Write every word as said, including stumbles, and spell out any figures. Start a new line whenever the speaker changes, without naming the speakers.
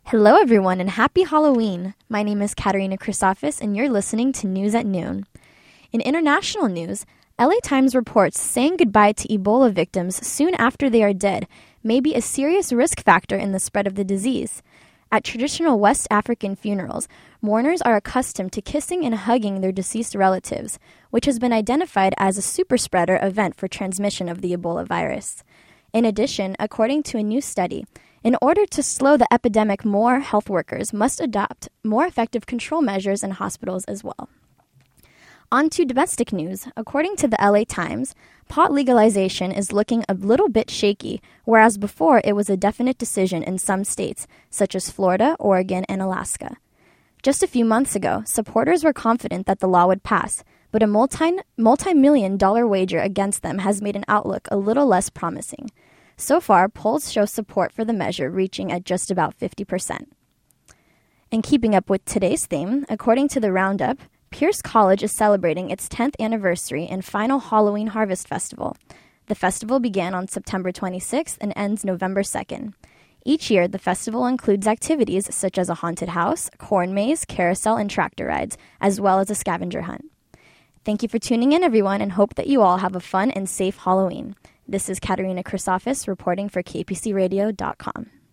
Hello, everyone, and happy Halloween. My name is Katerina Chrysofis, and you're listening to News at Noon. In international news, L A Times reports saying goodbye to Ebola victims soon after they are dead may be a serious risk factor in the spread of the disease. At traditional West African funerals, mourners are accustomed to kissing and hugging their deceased relatives, which has been identified as a superspreader event for transmission of the Ebola virus. In addition, according to a new study, in order to slow the epidemic, more health workers must adopt more effective control measures in hospitals as well. On to domestic news. According to the L A Times, pot legalization is looking a little bit shaky, whereas before it was a definite decision in some states, such as Florida, Oregon, and Alaska. Just a few months ago, supporters were confident that the law would pass, but a multi, multi-million dollar wager against them has made an outlook a little less promising. So far, polls show support for the measure reaching at just about fifty percent. And keeping up with today's theme, according to the Roundup, Pierce College is celebrating its tenth anniversary and final Halloween Harvest Festival. The festival began on September twenty-sixth and ends November second. Each year, the festival includes activities such as a haunted house, corn maze, carousel, and tractor rides, as well as a scavenger hunt. Thank you for tuning in, everyone, and hope that you all have a fun and safe Halloween. This is Katerina Chrysofis reporting for K P C radio dot com.